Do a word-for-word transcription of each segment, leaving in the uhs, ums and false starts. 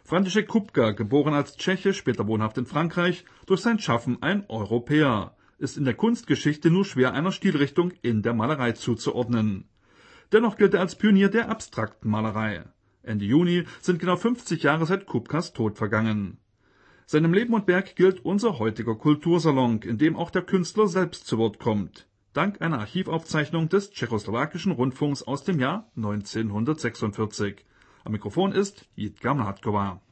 František Kupka, geboren als Tscheche, später wohnhaft in Frankreich, durch sein Schaffen ein Europäer, ist in der Kunstgeschichte nur schwer einer Stilrichtung in der Malerei zuzuordnen. Dennoch gilt er als Pionier der abstrakten Malerei. Ende Juni sind genau fünfzig Jahre seit Kupkas Tod vergangen. Seinem Leben und Werk gilt unser heutiger Kultursalon, in dem auch der Künstler selbst zu Wort kommt, dank einer Archivaufzeichnung des tschechoslowakischen Rundfunks aus dem Jahr neunzehnhundertsechsundvierzig. Am Mikrofon ist Jitka Mládková.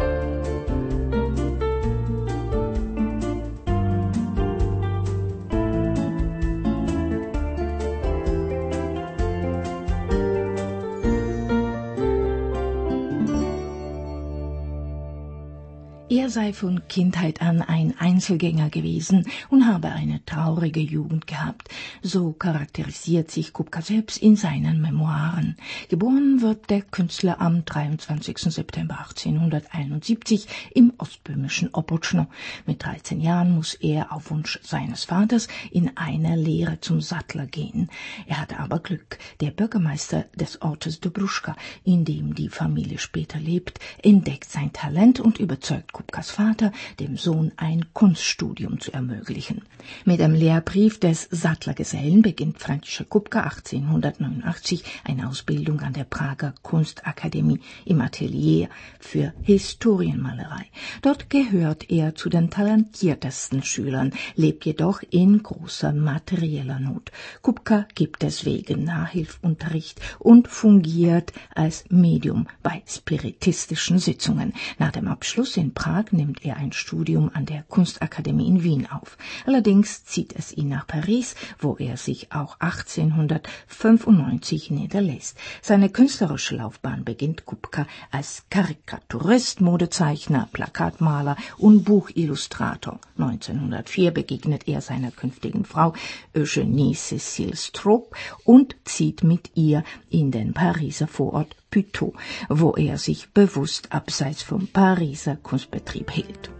Er sei von Kindheit an ein Einzelgänger gewesen und habe eine traurige Jugend gehabt. So charakterisiert sich Kupka selbst in seinen Memoiren. Geboren wird der Künstler am dreiundzwanzigsten September achtzehnhunderteinundsiebzig im ostböhmischen Opočno. Mit dreizehn Jahren muss er auf Wunsch seines Vaters in eine Lehre zum Sattler gehen. Er hatte aber Glück. Der Bürgermeister des Ortes Dobruschka, in dem die Familie später lebt, entdeckt sein Talent und überzeugt Kupkas Vater, dem Sohn ein Kunststudium zu ermöglichen. Mit dem Lehrbrief des Sattlergesellen beginnt František Kupka achtzehnhundertneunundachtzig eine Ausbildung an der Prager Kunstakademie im Atelier für Historienmalerei. Dort gehört er zu den talentiertesten Schülern, lebt jedoch in großer materieller Not. Kupka gibt deswegen Nachhilfunterricht und fungiert als Medium bei spiritistischen Sitzungen. Nach dem Abschluss in Prag nimmt er ein Studium an der Kunstakademie in Wien auf. Allerdings zieht es ihn nach Paris, wo er sich auch achtzehnhundertfünfundneunzig niederlässt. Seine künstlerische Laufbahn beginnt Kupka als Karikaturist, Modezeichner, Plakatmaler und Buchillustrator. neunzehnhundertvier begegnet er seiner künftigen Frau Eugénie Cécile Stroop und zieht mit ihr in den Pariser Vorort Puteaux, wo er sich bewusst abseits vom Pariser Kunstbetrieb hält.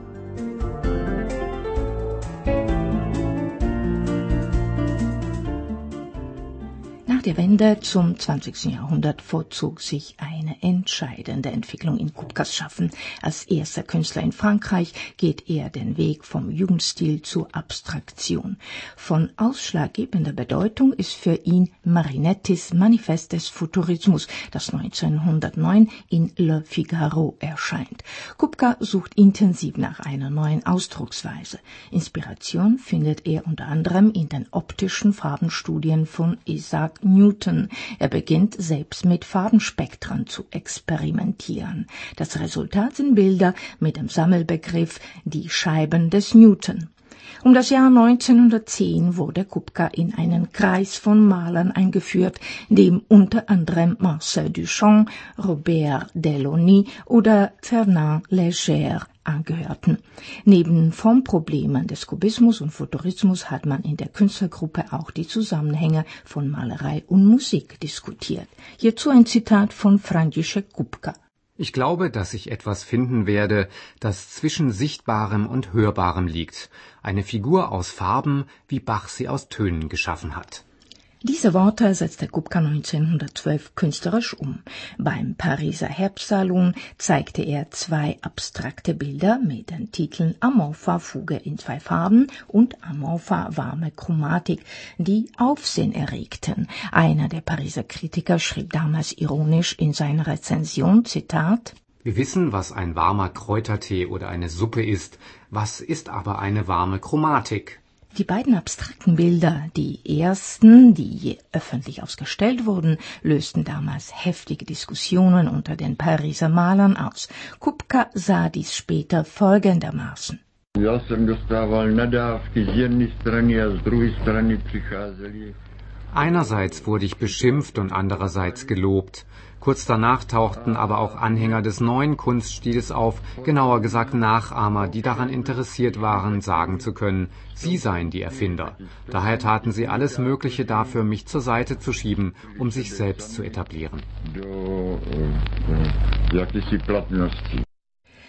Nach der Wende zum zwanzigsten Jahrhundert vollzog sich eine entscheidende Entwicklung in Kupkas Schaffen. Als erster Künstler in Frankreich geht er den Weg vom Jugendstil zur Abstraktion. Von ausschlaggebender Bedeutung ist für ihn Marinettis Manifest des Futurismus, das neunzehnhundertneun in Le Figaro erscheint. Kupka sucht intensiv nach einer neuen Ausdrucksweise. Inspiration findet er unter anderem in den optischen Farbenstudien von Isaac Newton. Er beginnt selbst mit Farbenspektren zu experimentieren. Das Resultat sind Bilder mit dem Sammelbegriff die Scheiben des Newton. Um das Jahr neunzehnhundertzehn wurde Kupka in einen Kreis von Malern eingeführt, dem unter anderem Marcel Duchamp, Robert Delaunay oder Fernand Léger angehörten. Neben Formproblemen des Kubismus und Futurismus hat man in der Künstlergruppe auch die Zusammenhänge von Malerei und Musik diskutiert. Hierzu ein Zitat von František Kupka. Ich glaube, dass ich etwas finden werde, das zwischen Sichtbarem und Hörbarem liegt. Eine Figur aus Farben, wie Bach sie aus Tönen geschaffen hat. Diese Worte setzte Kupka neunzehnhundertzwölf künstlerisch um. Beim Pariser Herbstsalon zeigte er zwei abstrakte Bilder mit den Titeln Amorpha Fuge in zwei Farben und Amorpha Warme Chromatik, die Aufsehen erregten. Einer der Pariser Kritiker schrieb damals ironisch in seiner Rezension, Zitat: Wir wissen, was ein warmer Kräutertee oder eine Suppe ist. Was ist aber eine warme Chromatik? Die beiden abstrakten Bilder, die ersten, die je öffentlich ausgestellt wurden, lösten damals heftige Diskussionen unter den Pariser Malern aus. Kupka sah dies später folgendermaßen. Ja jsem dostával nadávky z jedné strany a z druhé strany přicházeli. Einerseits wurde ich beschimpft und andererseits gelobt. Kurz danach tauchten aber auch Anhänger des neuen Kunststils auf, genauer gesagt Nachahmer, die daran interessiert waren, sagen zu können, sie seien die Erfinder. Daher taten sie alles Mögliche dafür, mich zur Seite zu schieben, um sich selbst zu etablieren.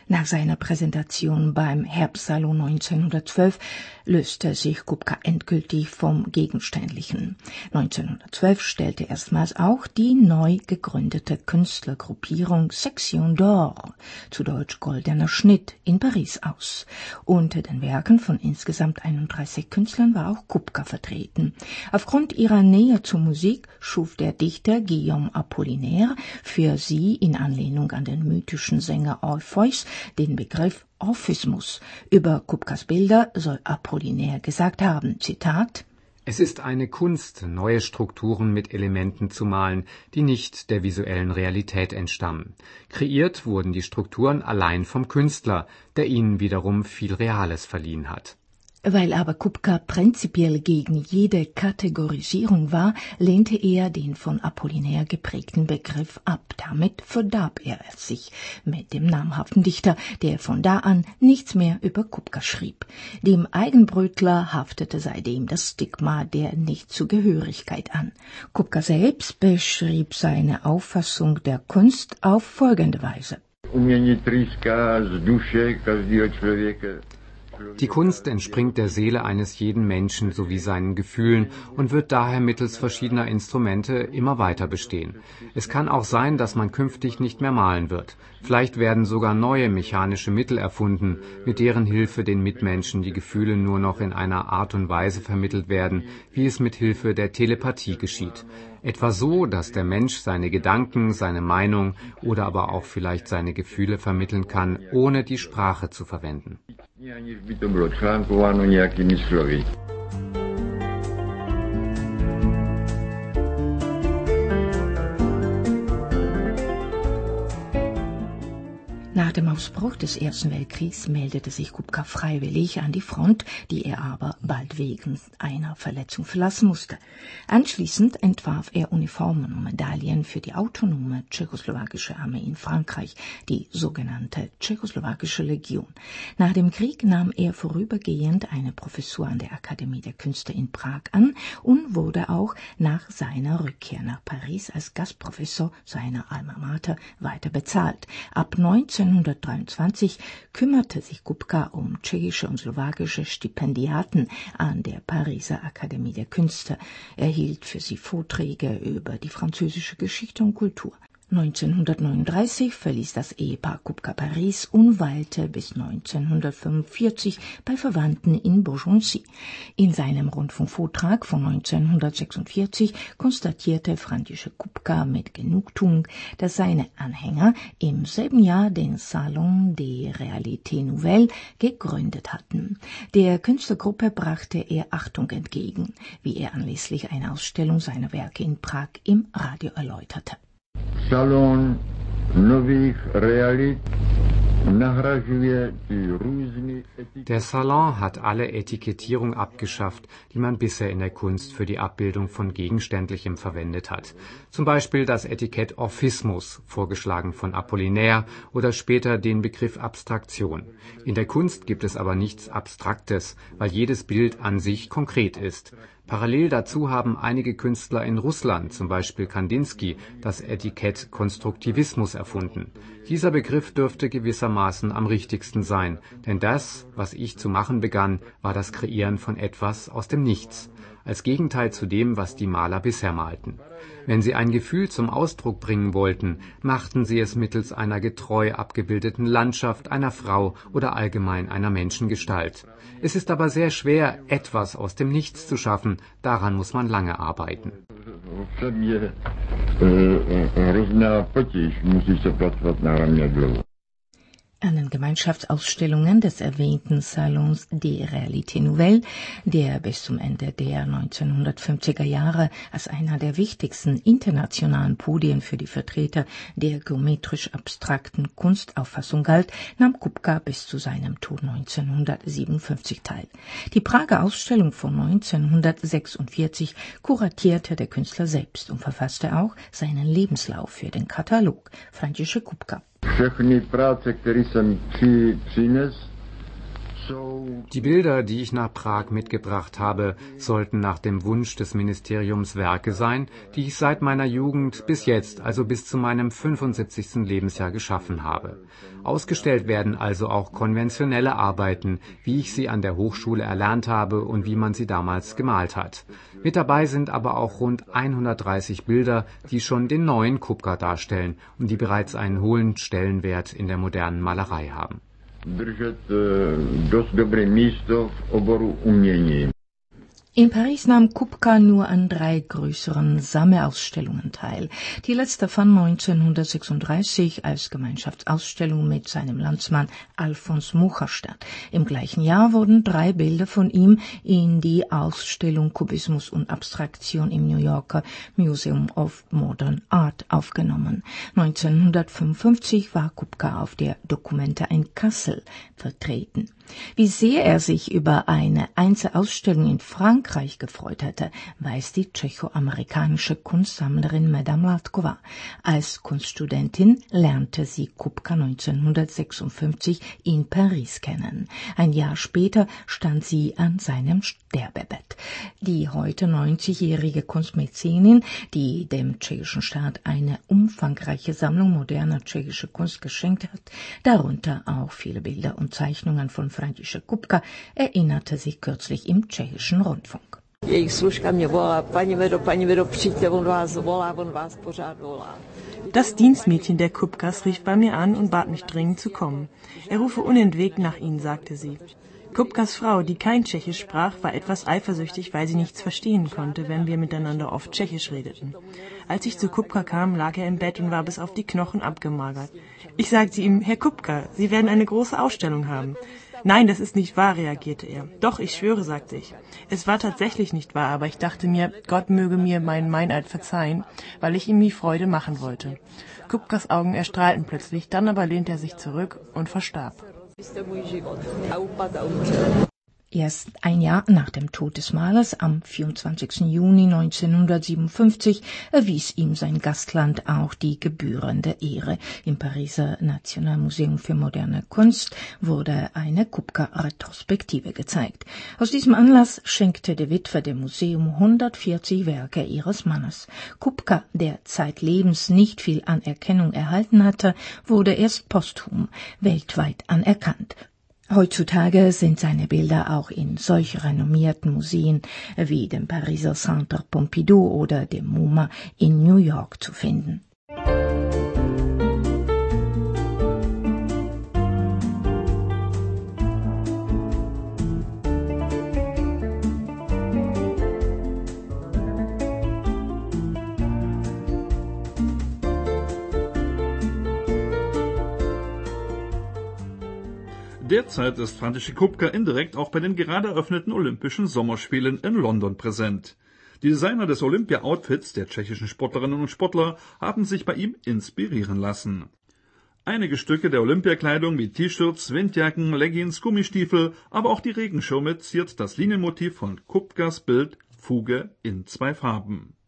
Nach seiner Präsentation beim Herbstsalon neunzehnhundertzwölf löste sich Kupka endgültig vom Gegenständlichen. neunzehnhundertzwölf stellte erstmals auch die neu gegründete Künstlergruppierung Section d'Or, zu Deutsch Goldener Schnitt, in Paris aus. Unter den Werken von insgesamt einunddreißig Künstlern war auch Kupka vertreten. Aufgrund ihrer Nähe zur Musik schuf der Dichter Guillaume Apollinaire für sie in Anlehnung an den mythischen Sänger Orpheus den Begriff Orphismus. Über Kupkas Bilder soll Apollinaire gesagt haben, Zitat: Es ist eine Kunst, neue Strukturen mit Elementen zu malen, die nicht der visuellen Realität entstammen. Kreiert wurden die Strukturen allein vom Künstler, der ihnen wiederum viel Reales verliehen hat. Weil aber Kupka prinzipiell gegen jede Kategorisierung war, lehnte er den von Apollinaire geprägten Begriff ab. Damit verdarb er sich mit dem namhaften Dichter, der von da an nichts mehr über Kupka schrieb. Dem Eigenbrötler haftete seitdem das Stigma der Nichtzugehörigkeit an. Kupka selbst beschrieb seine Auffassung der Kunst auf folgende Weise: Die Kunst entspringt der Seele eines jeden Menschen sowie seinen Gefühlen und wird daher mittels verschiedener Instrumente immer weiter bestehen. Es kann auch sein, dass man künftig nicht mehr malen wird. Vielleicht werden sogar neue mechanische Mittel erfunden, mit deren Hilfe den Mitmenschen die Gefühle nur noch in einer Art und Weise vermittelt werden, wie es mit Hilfe der Telepathie geschieht. Etwa so, dass der Mensch seine Gedanken, seine Meinung oder aber auch vielleicht seine Gefühle vermitteln kann, ohne die Sprache zu verwenden. Nach dem Ausbruch des Ersten Weltkriegs meldete sich Kupka freiwillig an die Front, die er aber bald wegen einer Verletzung verlassen musste. Anschließend entwarf er Uniformen und Medaillen für die autonome tschechoslowakische Armee in Frankreich, die sogenannte Tschechoslowakische Legion. Nach dem Krieg nahm er vorübergehend eine Professur an der Akademie der Künste in Prag an und wurde auch nach seiner Rückkehr nach Paris als Gastprofessor seiner Alma Mater weiter bezahlt. Ab neunzehnhundertdreiundzwanzig kümmerte sich Kupka um tschechische und slowakische Stipendiaten an der Pariser Akademie der Künste. Er hielt für sie Vorträge über die französische Geschichte und Kultur. neunzehnhundertneununddreißig verließ das Ehepaar Kupka Paris und weilte bis neunzehnhundertfünfundvierzig bei Verwandten in Beaugency. In seinem Rundfunkvortrag von neunzehnhundertsechsundvierzig konstatierte František Kupka mit Genugtuung, dass seine Anhänger im selben Jahr den Salon des Réalités Nouvelles gegründet hatten. Der Künstlergruppe brachte er Achtung entgegen, wie er anlässlich einer Ausstellung seiner Werke in Prag im Radio erläuterte. Salon nových realit nahrazuje die různé Etiketten. Der Salon hat alle Etikettierung abgeschafft, die man bisher in der Kunst für die Abbildung von Gegenständlichem verwendet hat. Zum Beispiel das Etikett Orphismus, vorgeschlagen von Apollinaire, oder später den Begriff Abstraktion. In der Kunst gibt es aber nichts Abstraktes, weil jedes Bild an sich konkret ist. Parallel dazu haben einige Künstler in Russland, zum Beispiel Kandinsky, das Etikett Konstruktivismus erfunden. Dieser Begriff dürfte gewissermaßen am richtigsten sein, denn das, was ich zu machen begann, war das Kreieren von etwas aus dem Nichts, als Gegenteil zu dem, was die Maler bisher malten. Wenn sie ein Gefühl zum Ausdruck bringen wollten, machten sie es mittels einer getreu abgebildeten Landschaft, einer Frau oder allgemein einer Menschengestalt. Es ist aber sehr schwer, etwas aus dem Nichts zu schaffen, daran muss man lange arbeiten. An den Gemeinschaftsausstellungen des erwähnten Salons des Réalités Nouvelles, der bis zum Ende der neunzehnhundertfünfziger Jahre als einer der wichtigsten internationalen Podien für die Vertreter der geometrisch-abstrakten Kunstauffassung galt, nahm Kupka bis zu seinem Tod neunzehnhundertsiebenundfünfzig teil. Die Prager Ausstellung von neunzehnhundertsechsundvierzig kuratierte der Künstler selbst und verfasste auch seinen Lebenslauf für den Katalog. František Kupka. Všechny práce, které jsem při, přines, Die Bilder, die ich nach Prag mitgebracht habe, sollten nach dem Wunsch des Ministeriums Werke sein, die ich seit meiner Jugend bis jetzt, also bis zu meinem fünfundsiebzigsten Lebensjahr geschaffen habe. Ausgestellt werden also auch konventionelle Arbeiten, wie ich sie an der Hochschule erlernt habe und wie man sie damals gemalt hat. Mit dabei sind aber auch rund hundertdreißig Bilder, die schon den neuen Kupka darstellen und die bereits einen hohen Stellenwert in der modernen Malerei haben. In Paris nahm Kupka nur an drei größeren Sammelausstellungen teil. Die letzte fand neunzehnhundertsechsunddreißig als Gemeinschaftsausstellung mit seinem Landsmann Alphonse Mucha statt. Im gleichen Jahr wurden drei Bilder von ihm in die Ausstellung Kubismus und Abstraktion im New Yorker Museum of Modern Art aufgenommen. neunzehnhundertfünfundfünfzig war Kupka auf der Documenta in Kassel vertreten. Wie sehr er sich über eine Einzelausstellung in Frankreich gefreut hatte, weiß die tschechoamerikanische Kunstsammlerin Madame Latkova. Als Kunststudentin lernte sie Kupka neunzehnhundertsechsundfünfzig in Paris kennen. Ein Jahr später stand sie an seinem Sterbebett. Die heute neunzigjährige Kunstmäzenin, die dem tschechischen Staat eine umfangreiche Sammlung moderner tschechischer Kunst geschenkt hat, darunter auch viele Bilder und Zeichnungen von František Kupka, erinnerte sich kürzlich im tschechischen Rundfunk. Das Dienstmädchen der Kupkas rief bei mir an und bat mich dringend zu kommen. Er rufe unentwegt nach ihnen, sagte sie. Kupkas Frau, die kein Tschechisch sprach, war etwas eifersüchtig, weil sie nichts verstehen konnte, wenn wir miteinander oft Tschechisch redeten. Als ich zu Kupka kam, lag er im Bett und war bis auf die Knochen abgemagert. Ich sagte ihm, Herr Kupka, Sie werden eine große Ausstellung haben. Nein, das ist nicht wahr, reagierte er. Doch, ich schwöre, sagte ich. Es war tatsächlich nicht wahr, aber ich dachte mir, Gott möge mir meinen Meineid verzeihen, weil ich ihm die Freude machen wollte. Kupkas Augen erstrahlten plötzlich, dann aber lehnte er sich zurück und verstarb. Erst ein Jahr nach dem Tod des Malers, am vierundzwanzigsten Juni neunzehnhundertsiebenundfünfzig, erwies ihm sein Gastland auch die gebührende Ehre. Im Pariser Nationalmuseum für moderne Kunst wurde eine Kupka-Retrospektive gezeigt. Aus diesem Anlass schenkte die Witwe dem Museum hundertvierzig Werke ihres Mannes. Kupka, der zeitlebens nicht viel Anerkennung erhalten hatte, wurde erst posthum weltweit anerkannt. Heutzutage sind seine Bilder auch in solch renommierten Museen wie dem Pariser Centre Pompidou oder dem MoMA in New York zu finden. Derzeit ist František Kupka indirekt auch bei den gerade eröffneten Olympischen Sommerspielen in London präsent. Die Designer des Olympia-Outfits der tschechischen Sportlerinnen und Sportler haben sich bei ihm inspirieren lassen. Einige Stücke der Olympiakleidung wie T-Shirts, Windjacken, Leggings, Gummistiefel, aber auch die Regenschirme ziert das Linienmotiv von Kupkas Bild Fuge in zwei Farben.